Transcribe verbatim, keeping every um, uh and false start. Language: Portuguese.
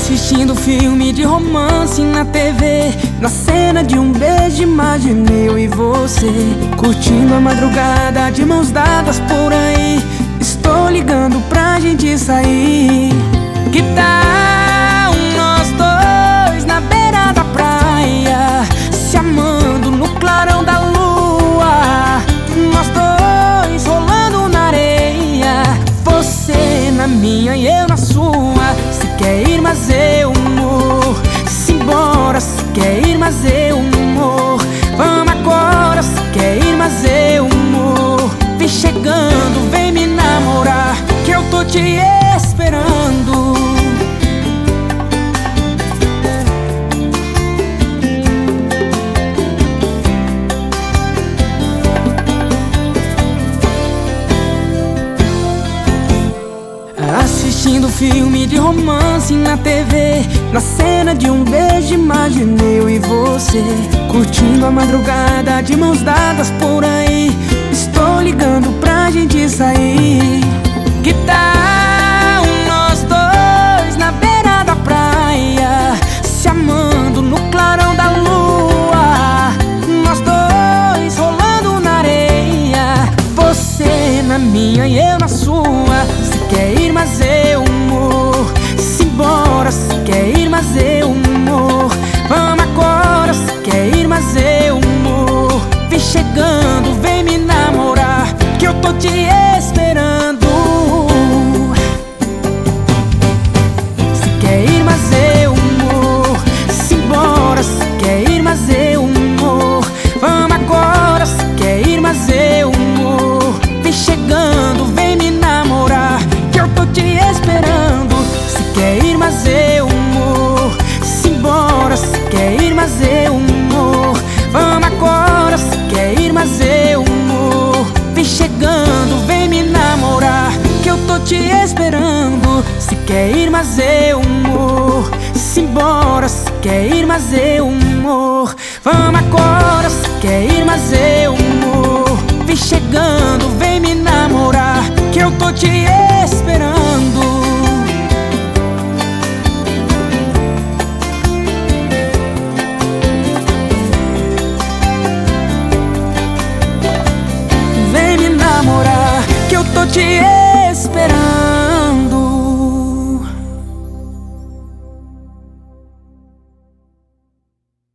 Assistindo filme de romance na T V, na cena de um beijo imaginei eu e você, curtindo a madrugada de mãos dadas por aí. Estou ligando pra gente sair. Que tal nós dois na beira da praia, se amando no clarão da lua? Nós dois rolando na areia, você na minha e eu na sua. Se quer ir, mas eu morro. Simbora, se quer ir, mas eu morro. Vamos agora, se quer ir, mas eu morro. Vem chegando, vem me namorar, que eu tô te esperando. Assistindo filme de romance na T V, na cena de um beijo imaginei eu e você, curtindo a madrugada de mãos dadas por aí. Estou ligando pra gente sair. Que tal nós dois na beira da praia, se amando no clarão da lua? Nós dois rolando na areia, você na minha e eu na sua. Se quer ir, mas eu morro. Simbora, se quer ir, mas eu morro. Vamos agora, se quer ir, mas eu morro. Vem chegando, vem me namorar, que eu tô te esperando. Se quer ir, mas eu morro. Simbora, se quer ir, mas eu morro. Vamos agora, se quer ir, mas eu morro. Vem chegando, vem me namorar, que eu tô te esperando. Se quer ir, mas eu morro. Simbora, se quer ir, mas eu morro. Vamos agora, se quer ir, mas eu morro. Vem chegando, vem me namorar, que eu tô te esperando. Se quer ir, mas eu morro. Simbora, se quer ir, mas eu morro. Vamos agora, se quer ir, mas eu morro. Vem chegando, vem me namorar, que eu tô te esperando.